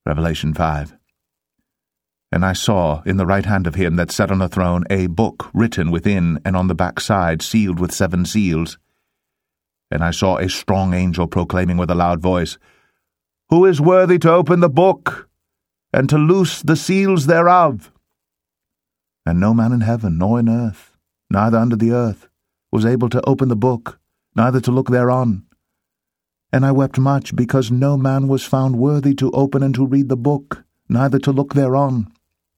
Revelation 5. And I saw in the right hand of him that sat on the throne a book written within and on the backside, sealed with 7 seals. And I saw a strong angel proclaiming with a loud voice, Who is worthy to open the book, and to loose the seals thereof? And no man in heaven, nor in earth, neither under the earth, was able to open the book, neither to look thereon. And I wept much, because no man was found worthy to open and to read the book, neither to look thereon.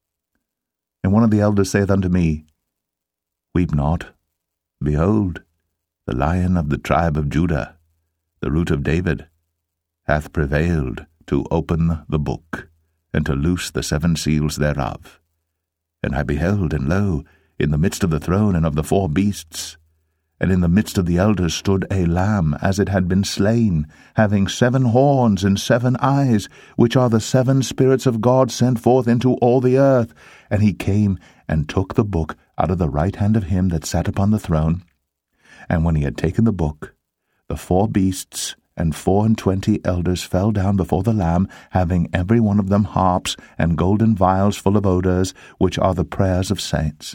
And one of the elders saith unto me, Weep not. Behold, the Lion of the tribe of Judah, the Root of David, hath prevailed to open the book, and to loose the 7 seals thereof. And I beheld, and lo, in the midst of the throne and of the 4 beasts, and in the midst of the elders stood a lamb, as it had been slain, having 7 horns and 7 eyes, which are the 7 spirits of God sent forth into all the earth. And he came and took the book out of the right hand of him that sat upon the throne. And when he had taken the book, the 4 beasts and 24 elders fell down before the Lamb, having every one of them harps and golden vials full of odors, which are the prayers of saints.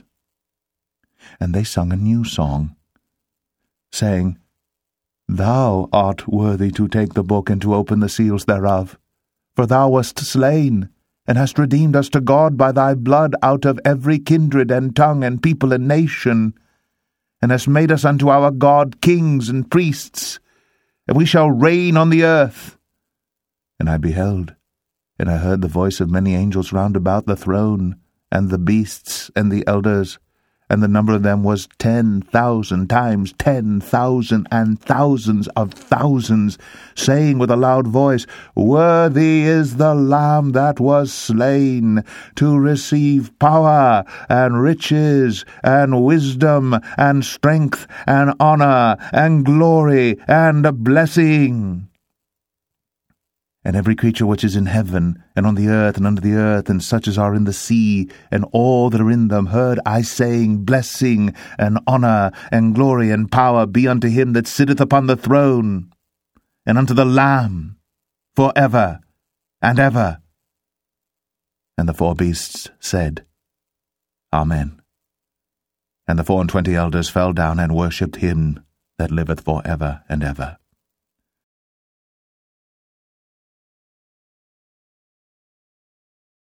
And they sung a new song, saying, Thou art worthy to take the book and to open the seals thereof, for thou wast slain, and hast redeemed us to God by thy blood out of every kindred and tongue and people and nation, and hast made us unto our God kings and priests, and we shall reign on the earth. And I beheld, and I heard the voice of many angels round about the throne, and the beasts and the elders, and the number of them was 10,000 times 10,000 and thousands of thousands, saying with a loud voice, Worthy is the Lamb that was slain, to receive power and riches and wisdom and strength and honor and glory and blessing. And every creature which is in heaven, and on the earth, and under the earth, and such as are in the sea, and all that are in them, heard I saying, Blessing, and honour, and glory, and power be unto him that sitteth upon the throne, and unto the Lamb, for ever and ever. And the 4 beasts said, Amen. And the 24 elders fell down and worshipped him that liveth for ever and ever.